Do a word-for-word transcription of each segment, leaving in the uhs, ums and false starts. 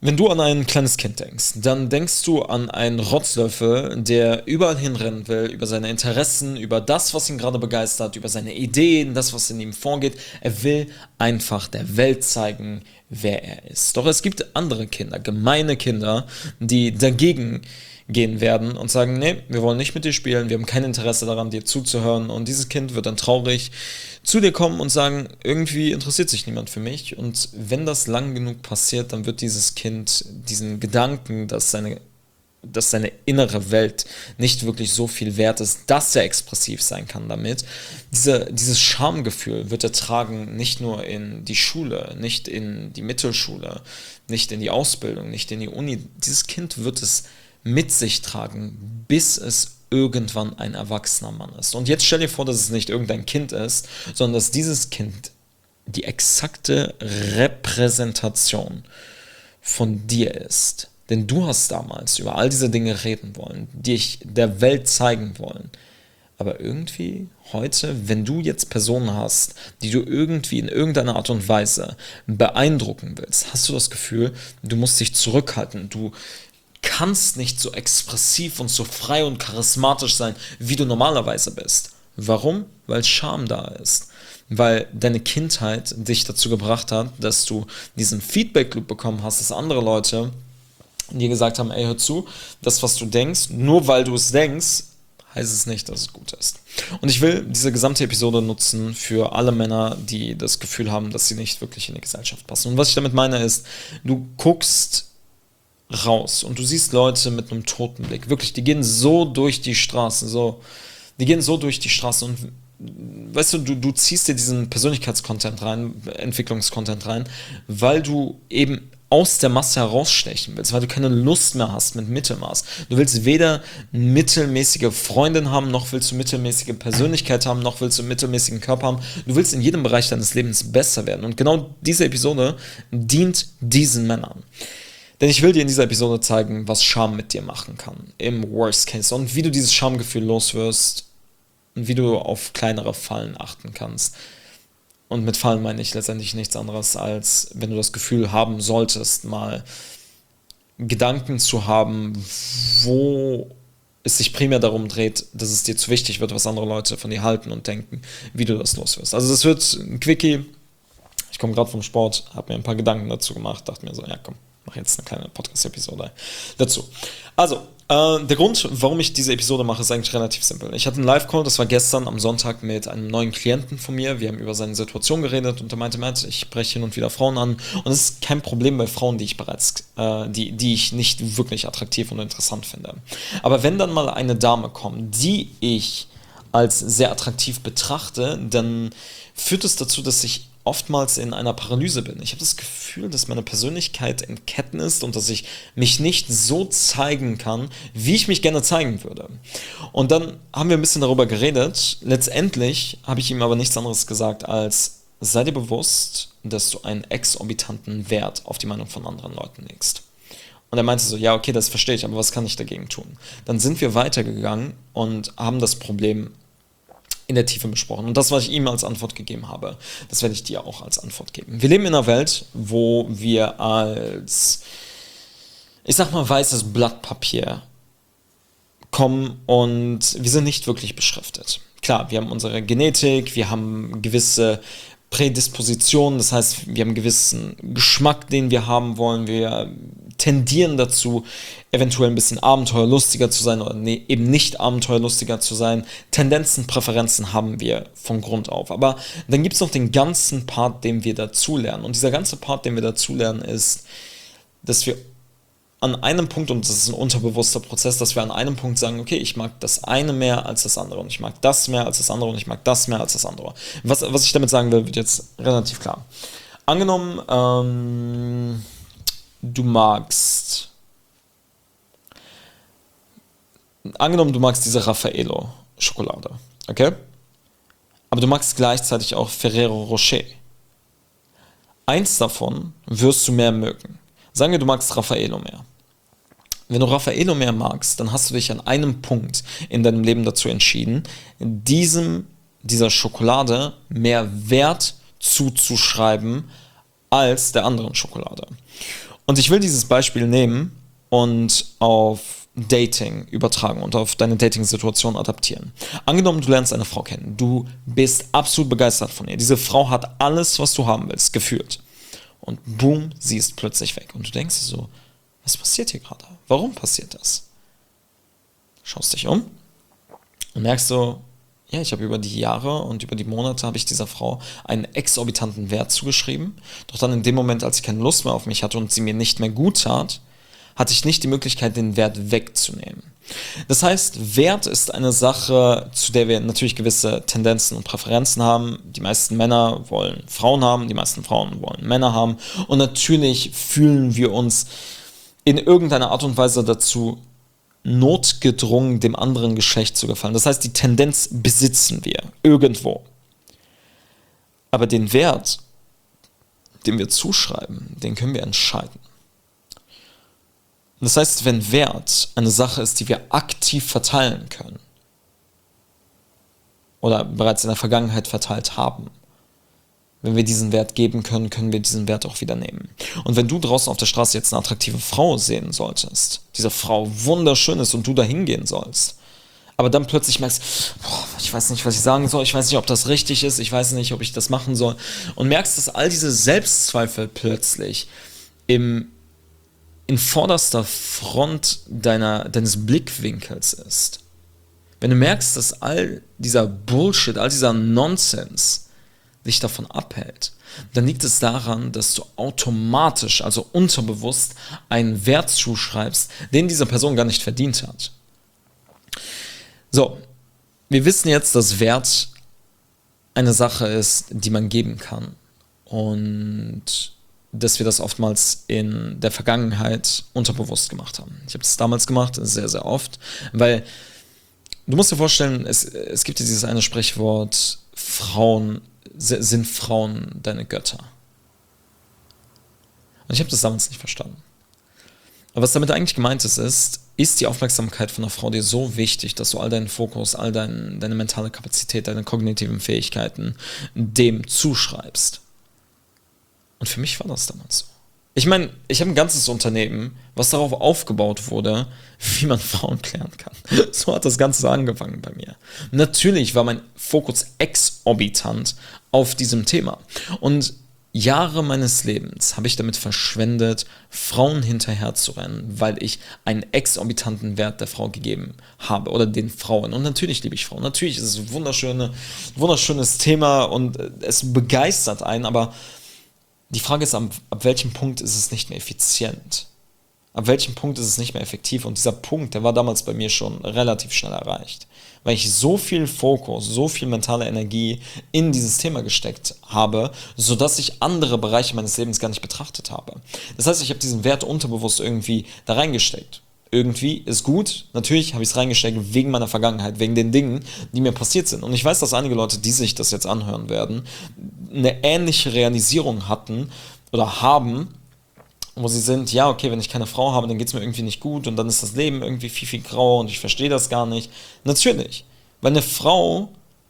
Wenn du an ein kleines Kind denkst, dann denkst du an einen Rotzlöffel, der überall hinrennen will, über seine Interessen, über das, was ihn gerade begeistert, über seine Ideen, das, was in ihm vorgeht. Er will einfach der Welt zeigen, wer er ist. Doch es gibt andere Kinder, gemeine Kinder, die dagegen gehen werden und sagen, nee, wir wollen nicht mit dir spielen, wir haben kein Interesse daran, dir zuzuhören. Und dieses Kind wird dann traurig zu dir kommen und sagen, irgendwie interessiert sich niemand für mich. Und wenn das lang genug passiert, dann wird dieses Kind diesen Gedanken, dass seine, dass seine innere Welt nicht wirklich so viel wert ist, dass er expressiv sein kann damit. Diese, dieses Schamgefühl wird er tragen, nicht nur in die Schule, nicht in die Mittelschule, nicht in die Ausbildung, nicht in die Uni. Dieses Kind wird es mit sich tragen, bis es irgendwann ein erwachsener Mann ist. Und jetzt stell dir vor, dass es nicht irgendein Kind ist, sondern dass dieses Kind die exakte Repräsentation von dir ist. Denn du hast damals über all diese Dinge reden wollen, dich der Welt zeigen wollen. Aber irgendwie heute, wenn du jetzt Personen hast, die du irgendwie in irgendeiner Art und Weise beeindrucken willst, hast du das Gefühl, du musst dich zurückhalten, du kannst nicht so expressiv und so frei und charismatisch sein, wie du normalerweise bist. Warum? Weil Scham da ist. Weil deine Kindheit dich dazu gebracht hat, dass du diesen Feedback-Loop bekommen hast, dass andere Leute dir gesagt haben, ey, hör zu, das, was du denkst, nur weil du es denkst, heißt es nicht, dass es gut ist. Und ich will diese gesamte Episode nutzen für alle Männer, die das Gefühl haben, dass sie nicht wirklich in die Gesellschaft passen. Und was ich damit meine ist, du guckst raus und du siehst Leute mit einem toten Blick. Wirklich, die gehen so durch die Straßen, so, die gehen so durch die Straßen und weißt du, du, du ziehst dir diesen Persönlichkeitscontent rein, Entwicklungscontent rein, weil du eben aus der Masse herausstechen willst, weil du keine Lust mehr hast mit Mittelmaß. Du willst weder mittelmäßige Freundin haben, noch willst du mittelmäßige Persönlichkeit haben, noch willst du mittelmäßigen Körper haben. Du willst in jedem Bereich deines Lebens besser werden. Und genau diese Episode dient diesen Männern. Denn ich will dir in dieser Episode zeigen, was Scham mit dir machen kann, im Worst Case. Und wie du dieses Schamgefühl loswirst und wie du auf kleinere Fallen achten kannst. Und mit Fallen meine ich letztendlich nichts anderes, als wenn du das Gefühl haben solltest, mal Gedanken zu haben, wo es sich primär darum dreht, dass es dir zu wichtig wird, was andere Leute von dir halten und denken, wie du das loswirst. Also das wird ein Quickie. Ich komme gerade vom Sport, habe mir ein paar Gedanken dazu gemacht, dachte mir so, ja komm, mache jetzt eine kleine Podcast-Episode dazu. Also, äh, der Grund, warum ich diese Episode mache, ist eigentlich relativ simpel. Ich hatte einen Live-Call, das war gestern am Sonntag mit einem neuen Klienten von mir. Wir haben über seine Situation geredet und er meinte, Matt, ich spreche hin und wieder Frauen an und es ist kein Problem bei Frauen, die ich bereits, äh, die, die ich nicht wirklich attraktiv und interessant finde. Aber wenn dann mal eine Dame kommt, die ich als sehr attraktiv betrachte, dann führt es dazu, dass ich oftmals in einer Paralyse bin. Ich habe das Gefühl, dass meine Persönlichkeit in Ketten ist und dass ich mich nicht so zeigen kann, wie ich mich gerne zeigen würde. Und dann haben wir ein bisschen darüber geredet. Letztendlich habe ich ihm aber nichts anderes gesagt als, sei dir bewusst, dass du einen exorbitanten Wert auf die Meinung von anderen Leuten legst. Und er meinte so, ja, okay, das verstehe ich, aber was kann ich dagegen tun? Dann sind wir weitergegangen und haben das Problem in der Tiefe besprochen. Und das, was ich ihm als Antwort gegeben habe, das werde ich dir auch als Antwort geben. Wir leben in einer Welt, wo wir als, ich sag mal, weißes Blatt Papier kommen und wir sind nicht wirklich beschriftet. Klar, wir haben unsere Genetik, wir haben gewisse Prädispositionen, das heißt, wir haben einen gewissen Geschmack, den wir haben wollen, wir tendieren dazu, eventuell ein bisschen abenteuerlustiger zu sein oder nee, eben nicht abenteuerlustiger zu sein. Tendenzen, Präferenzen haben wir von Grund auf. Aber dann gibt es noch den ganzen Part, den wir dazulernen. Und dieser ganze Part, den wir dazulernen, ist, dass wir an einem Punkt, und das ist ein unterbewusster Prozess, dass wir an einem Punkt sagen, okay, ich mag das eine mehr als das andere und ich mag das mehr als das andere und ich mag das mehr als das andere. Was, was ich damit sagen will, wird jetzt relativ klar. Angenommen, ähm, du magst, angenommen, du magst diese Raffaello-Schokolade, okay? Aber du magst gleichzeitig auch Ferrero Rocher. Eins davon wirst du mehr mögen. Sagen wir, du magst Raffaello mehr. Wenn du Raffaello mehr magst, dann hast du dich an einem Punkt in deinem Leben dazu entschieden, diesem, dieser Schokolade mehr Wert zuzuschreiben als der anderen Schokolade. Und ich will dieses Beispiel nehmen und auf Dating übertragen und auf deine Dating-Situation adaptieren. Angenommen, du lernst eine Frau kennen, du bist absolut begeistert von ihr. Diese Frau hat alles, was du haben willst, gefühlt. Und boom, sie ist plötzlich weg. Und du denkst dir so, was passiert hier gerade? Warum passiert das? Schaust dich um und merkst so, ja, ich habe über die Jahre und über die Monate habe ich dieser Frau einen exorbitanten Wert zugeschrieben. Doch dann in dem Moment, als ich keine Lust mehr auf mich hatte und sie mir nicht mehr gut tat, hatte ich nicht die Möglichkeit, den Wert wegzunehmen. Das heißt, Wert ist eine Sache, zu der wir natürlich gewisse Tendenzen und Präferenzen haben. Die meisten Männer wollen Frauen haben, die meisten Frauen wollen Männer haben. Und natürlich fühlen wir uns in irgendeiner Art und Weise dazu notgedrungen, dem anderen Geschlecht zu gefallen. Das heißt, die Tendenz besitzen wir irgendwo. Aber den Wert, den wir zuschreiben, den können wir entscheiden. Das heißt, wenn Wert eine Sache ist, die wir aktiv verteilen können oder bereits in der Vergangenheit verteilt haben, wenn wir diesen Wert geben können, können wir diesen Wert auch wieder nehmen. Und wenn du draußen auf der Straße jetzt eine attraktive Frau sehen solltest, diese Frau wunderschön ist und du da hingehen sollst, aber dann plötzlich merkst, boah, ich weiß nicht, was ich sagen soll, ich weiß nicht, ob das richtig ist, ich weiß nicht, ob ich das machen soll, und merkst, dass all diese Selbstzweifel plötzlich im in vorderster Front deiner, deines Blickwinkels ist. Wenn du merkst, dass all dieser Bullshit, all dieser Nonsens dich davon abhält, dann liegt es daran, dass du automatisch, also unterbewusst, einen Wert zuschreibst, den diese Person gar nicht verdient hat. So, wir wissen jetzt, dass Wert eine Sache ist, die man geben kann. Und dass wir das oftmals in der Vergangenheit unterbewusst gemacht haben. Ich habe das damals gemacht, sehr, sehr oft, weil du musst dir vorstellen, es, es gibt ja dieses eine Sprichwort, Frauen, sind Frauen deine Götter? Und ich habe das damals nicht verstanden. Aber was damit eigentlich gemeint ist, ist, ist die Aufmerksamkeit von einer Frau dir so wichtig, dass du all deinen Fokus, all dein, deine mentale Kapazität, deine kognitiven Fähigkeiten dem zuschreibst. Und für mich war das damals so. Ich meine, ich habe ein ganzes Unternehmen, was darauf aufgebaut wurde, wie man Frauen klären kann. So hat das Ganze angefangen bei mir. Natürlich war mein Fokus exorbitant auf diesem Thema. Und Jahre meines Lebens habe ich damit verschwendet, Frauen hinterher zu rennen, weil ich einen exorbitanten Wert der Frau gegeben habe oder den Frauen. Und natürlich liebe ich Frauen. Natürlich ist es ein wunderschöne, wunderschönes Thema und es begeistert einen, aber die Frage ist, ab, ab welchem Punkt ist es nicht mehr effizient? Ab welchem Punkt ist es nicht mehr effektiv? Und dieser Punkt, der war damals bei mir schon relativ schnell erreicht, weil ich so viel Fokus, so viel mentale Energie in dieses Thema gesteckt habe, sodass ich andere Bereiche meines Lebens gar nicht betrachtet habe. Das heißt, ich habe diesen Wert unterbewusst irgendwie da reingesteckt. Irgendwie ist gut, natürlich habe ich es reingesteckt wegen meiner Vergangenheit, wegen den Dingen, die mir passiert sind. Und ich weiß, dass einige Leute, die sich das jetzt anhören werden, eine ähnliche Realisierung hatten oder haben, wo sie sind, ja, okay, wenn ich keine Frau habe, dann geht es mir irgendwie nicht gut und dann ist das Leben irgendwie viel, viel grauer und ich verstehe das gar nicht. Natürlich, weil eine Frau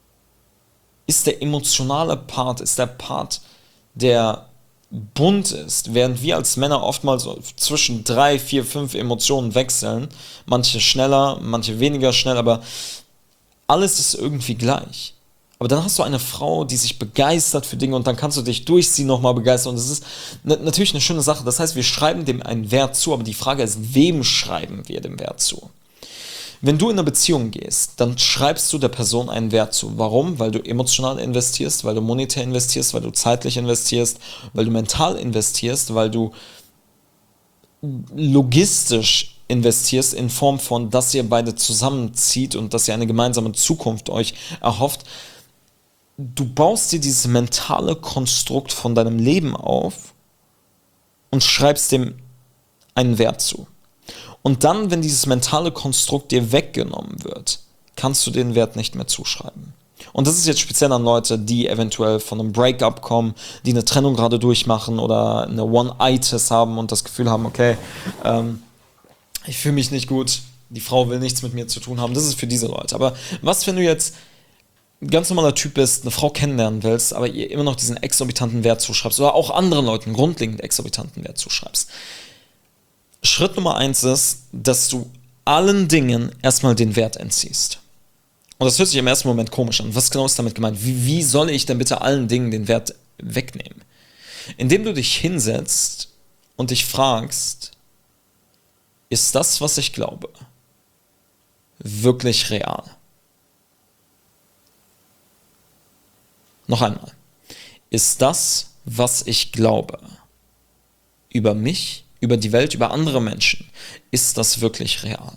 ist der emotionale Part, ist der Part, der bunt ist, während wir als Männer oftmals so zwischen drei, vier, fünf Emotionen wechseln, manche schneller, manche weniger schnell, aber alles ist irgendwie gleich. Aber dann hast du eine Frau, die sich begeistert für Dinge und dann kannst du dich durch sie nochmal begeistern und das ist n- natürlich eine schöne Sache. Das heißt, wir schreiben dem einen Wert zu, aber die Frage ist, wem schreiben wir den Wert zu? Wenn du in eine Beziehung gehst, dann schreibst du der Person einen Wert zu. Warum? Weil du emotional investierst, weil du monetär investierst, weil du zeitlich investierst, weil du mental investierst, weil du logistisch investierst in Form von, dass ihr beide zusammenzieht und dass ihr eine gemeinsame Zukunft euch erhofft. Du baust dir dieses mentale Konstrukt von deinem Leben auf und schreibst dem einen Wert zu. Und dann, wenn dieses mentale Konstrukt dir weggenommen wird, kannst du den Wert nicht mehr zuschreiben. Und das ist jetzt speziell an Leute, die eventuell von einem Breakup kommen, die eine Trennung gerade durchmachen oder eine One-Itis haben und das Gefühl haben, okay, ähm, ich fühle mich nicht gut, die Frau will nichts mit mir zu tun haben. Das ist für diese Leute. Aber was, wenn du jetzt ein ganz normaler Typ bist, eine Frau kennenlernen willst, aber ihr immer noch diesen exorbitanten Wert zuschreibst oder auch anderen Leuten grundlegend exorbitanten Wert zuschreibst. Schritt Nummer eins ist, dass du allen Dingen erstmal den Wert entziehst. Und das hört sich im ersten Moment komisch an. Was genau ist damit gemeint? Wie, wie soll ich denn bitte allen Dingen den Wert wegnehmen? Indem du dich hinsetzt und dich fragst, ist das, was ich glaube, wirklich real? Noch einmal. Ist das, was ich glaube, über mich, über die Welt, über andere Menschen, ist das wirklich real?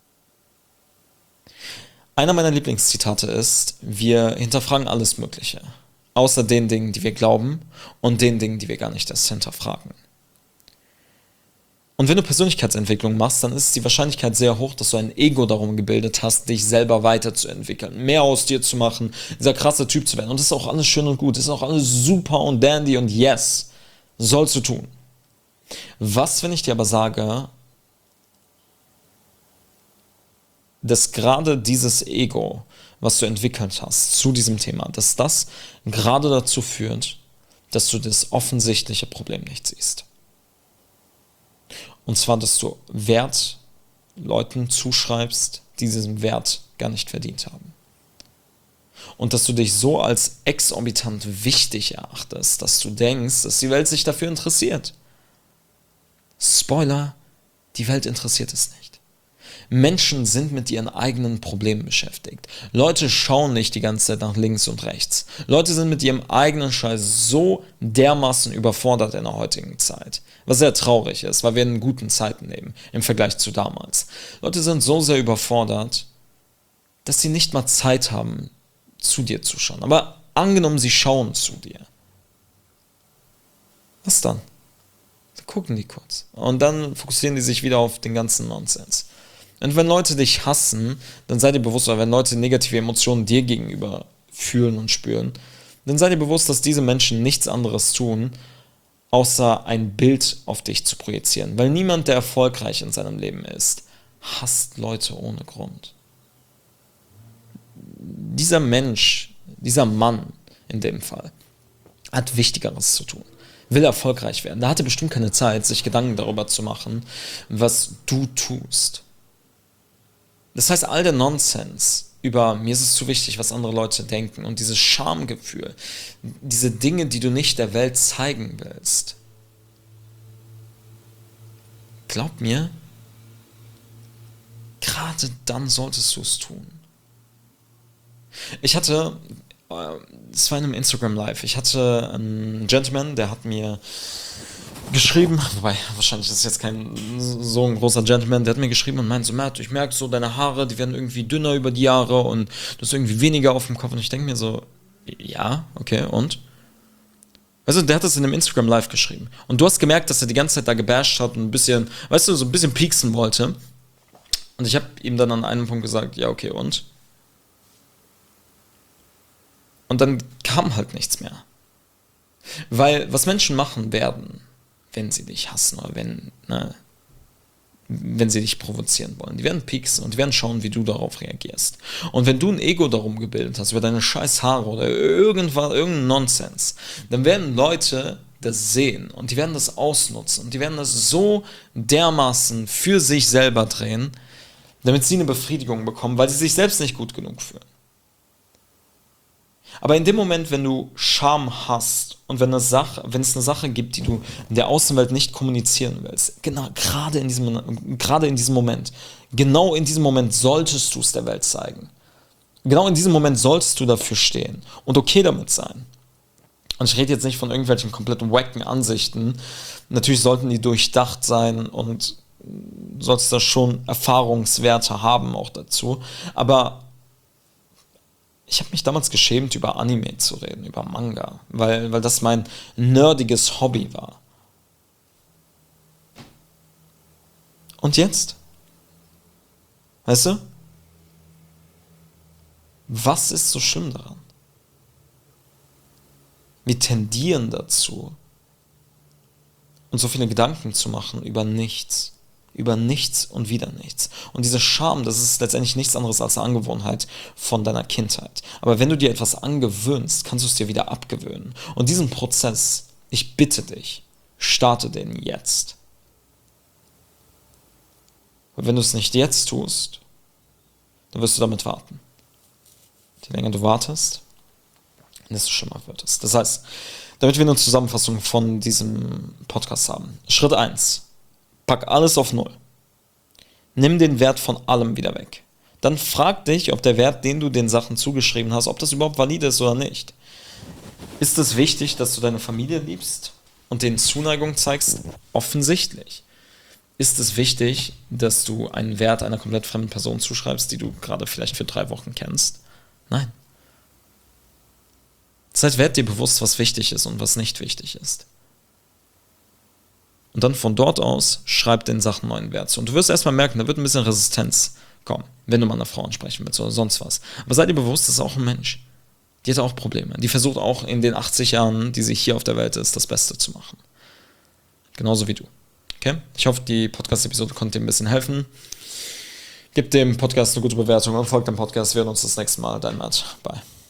Einer meiner Lieblingszitate ist, wir hinterfragen alles Mögliche, außer den Dingen, die wir glauben und den Dingen, die wir gar nicht erst hinterfragen. Und wenn du Persönlichkeitsentwicklung machst, dann ist die Wahrscheinlichkeit sehr hoch, dass du ein Ego darum gebildet hast, dich selber weiterzuentwickeln, mehr aus dir zu machen, dieser krasse Typ zu werden. Und das ist auch alles schön und gut, das ist auch alles super und dandy und yes, sollst du tun. Was, wenn ich dir aber sage, dass gerade dieses Ego, was du entwickelt hast zu diesem Thema, dass das gerade dazu führt, dass du das offensichtliche Problem nicht siehst. Und zwar, dass du Wert Leuten zuschreibst, die diesen Wert gar nicht verdient haben. Und dass du dich so als exorbitant wichtig erachtest, dass du denkst, dass die Welt sich dafür interessiert. Spoiler, die Welt interessiert es nicht. Menschen sind mit ihren eigenen Problemen beschäftigt. Leute schauen nicht die ganze Zeit nach links und rechts. Leute sind mit ihrem eigenen Scheiß so dermaßen überfordert in der heutigen Zeit. Was sehr traurig ist, weil wir in guten Zeiten leben, im Vergleich zu damals. Leute sind so sehr überfordert, dass sie nicht mal Zeit haben, zu dir zu schauen. Aber angenommen, sie schauen zu dir. Was dann? Dann gucken die kurz. Und dann fokussieren die sich wieder auf den ganzen Nonsens. Und wenn Leute dich hassen, dann seid ihr bewusst, oder wenn Leute negative Emotionen dir gegenüber fühlen und spüren, dann seid ihr bewusst, dass diese Menschen nichts anderes tun, außer ein Bild auf dich zu projizieren. Weil niemand, der erfolgreich in seinem Leben ist, hasst Leute ohne Grund. Dieser Mensch, dieser Mann in dem Fall, hat Wichtigeres zu tun. Will erfolgreich werden. Da hat er bestimmt keine Zeit, sich Gedanken darüber zu machen, was du tust. Das heißt, all der Nonsens über mir ist es zu wichtig, was andere Leute denken und dieses Schamgefühl, diese Dinge, die du nicht der Welt zeigen willst. Glaub mir, gerade dann solltest du es tun. Ich hatte, es war in einem Instagram Live, ich hatte einen Gentleman, der hat mir geschrieben, wobei wahrscheinlich ist es jetzt kein so ein großer Gentleman, der hat mir geschrieben und meint so, Matt, ich merke so, deine Haare, die werden irgendwie dünner über die Jahre und du hast irgendwie weniger auf dem Kopf und ich denke mir so, ja, okay, und? Also der hat das in einem Instagram Live geschrieben und du hast gemerkt, dass er die ganze Zeit da gebasht hat und ein bisschen, weißt du, so ein bisschen pieksen wollte und ich habe ihm dann an einem Punkt gesagt, ja, okay, und? Und dann kam halt nichts mehr. Weil was Menschen machen werden, wenn sie dich hassen oder wenn, ne, wenn sie dich provozieren wollen. Die werden pieksen und die werden schauen, wie du darauf reagierst. Und wenn du ein Ego darum gebildet hast, über deine scheiß Haare oder irgendwas, irgendein Nonsens, dann werden Leute das sehen und die werden das ausnutzen und die werden das so dermaßen für sich selber drehen, damit sie eine Befriedigung bekommen, weil sie sich selbst nicht gut genug fühlen. Aber in dem Moment, wenn du Scham hast und wenn, eine Sache, wenn es eine Sache gibt, die du der Außenwelt nicht kommunizieren willst, genau, gerade in diesem, gerade in diesem Moment, genau in diesem Moment solltest du es der Welt zeigen. Genau in diesem Moment solltest du dafür stehen und okay damit sein. Und ich rede jetzt nicht von irgendwelchen komplett wacken Ansichten. Natürlich sollten die durchdacht sein und sollst da schon Erfahrungswerte haben auch dazu. Aber ich habe mich damals geschämt, über Anime zu reden, über Manga, weil, weil das mein nerdiges Hobby war. Und jetzt? Weißt du? Was ist so schlimm daran? Wir tendieren dazu, uns so viele Gedanken zu machen über nichts. über nichts und wieder nichts. Und diese Scham, das ist letztendlich nichts anderes als eine Angewohnheit von deiner Kindheit. Aber wenn du dir etwas angewöhnst, kannst du es dir wieder abgewöhnen. Und diesen Prozess, ich bitte dich, starte den jetzt. Und wenn du es nicht jetzt tust, dann wirst du damit warten. Je länger du wartest, desto schlimmer wird es. Das heißt, damit wir eine Zusammenfassung von diesem Podcast haben. Schritt eins. Pack alles auf Null. Nimm den Wert von allem wieder weg. Dann frag dich, ob der Wert, den du den Sachen zugeschrieben hast, ob das überhaupt valide ist oder nicht. Ist es wichtig, dass du deine Familie liebst und denen Zuneigung zeigst? Offensichtlich. Ist es wichtig, dass du einen Wert einer komplett fremden Person zuschreibst, die du gerade vielleicht für drei Wochen kennst? Nein. Das heißt, werd dir bewusst, was wichtig ist und was nicht wichtig ist. Und dann von dort aus schreib den Sachen neuen Wert zu. Und du wirst erstmal merken, da wird ein bisschen Resistenz kommen, wenn du mal einer Frau ansprechen willst oder sonst was. Aber sei dir bewusst, das ist auch ein Mensch. Die hat auch Probleme. Die versucht auch in den achtzig Jahren, die sie hier auf der Welt ist, das Beste zu machen. Genauso wie du. Okay? Ich hoffe, die Podcast-Episode konnte dir ein bisschen helfen. Gib dem Podcast eine gute Bewertung und folgt dem Podcast. Wir sehen uns das nächste Mal. Dein Matt. Bye.